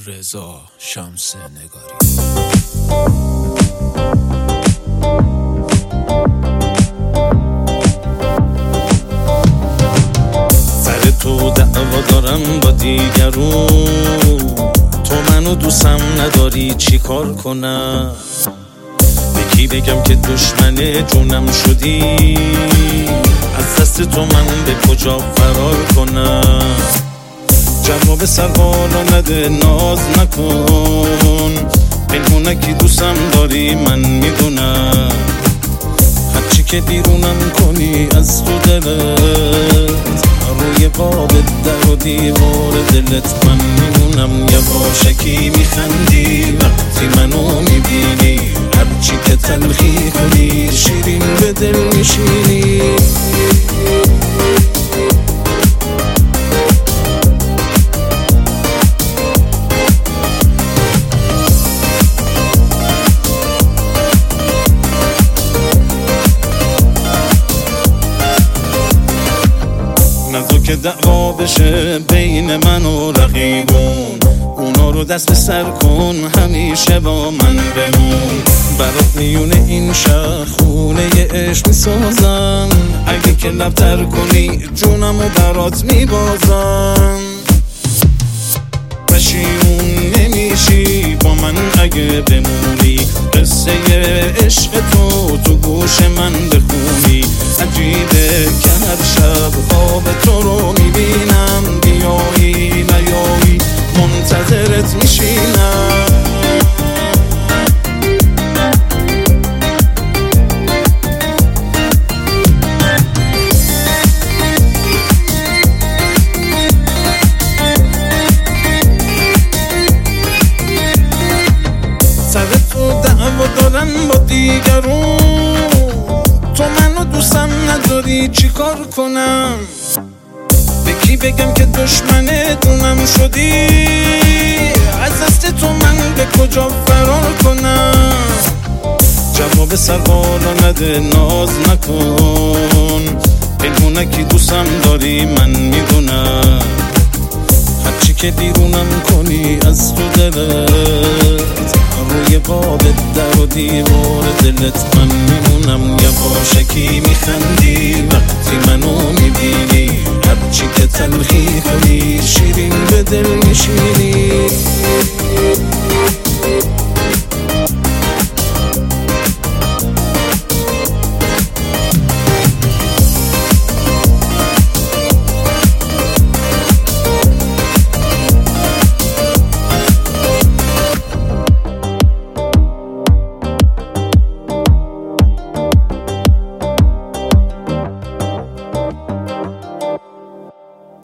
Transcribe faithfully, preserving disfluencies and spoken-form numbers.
رضا شمس نگاری. سر تو دعوا دارم با دیگرون، تو منو دوستم نداری چی کار کنم؟ به کی بگم که دشمن جونم شدی؟ از دست تو من به کجا فرار کنم؟ جواب سوالا نده، ناز نکن، پنهونکی دوستم داری من میدونم. هرچی که بیرونم کنی از تو دلت، روی قاب در و دیوار دلت من میمونم. یواشکی میخندی وقتی منو میبینی، هرچی که تلخی کنی شیرین به دل میشینی. نذار که دعوا بشه بین من و رقیبون، اونا رو دست به سر کن همیشه با من بمون. برات میونه این شهر خونه عشق میسازم، اگه که لبتر کنی جونم و برات میبازم. پشیمون نمیشی با من اگه بمونی، قصه عشق تو تو گوش من بخونی. عجیبه که هر شب خواب تو رو میبینم، بیایی نیایی منتظرت میشینم. سر تو دعوا دارن با دیگرون، تو منو دوستم نداری چی کار کنم؟ به کی بگم که دشمن دونم شدی؟ از دست تو من به کجا فرار کنم؟ جواب سوالا نده، ناز نکن، پنهونکی دوستم داری من میدونم. هرچی که بیرونم کنی از تو دلت، روی قاب در و دیوار دلت من میمونم. یواشکی میخندی وقتی منو میبینی، هرچی که تلخی کنی شیرین به دل میشینی.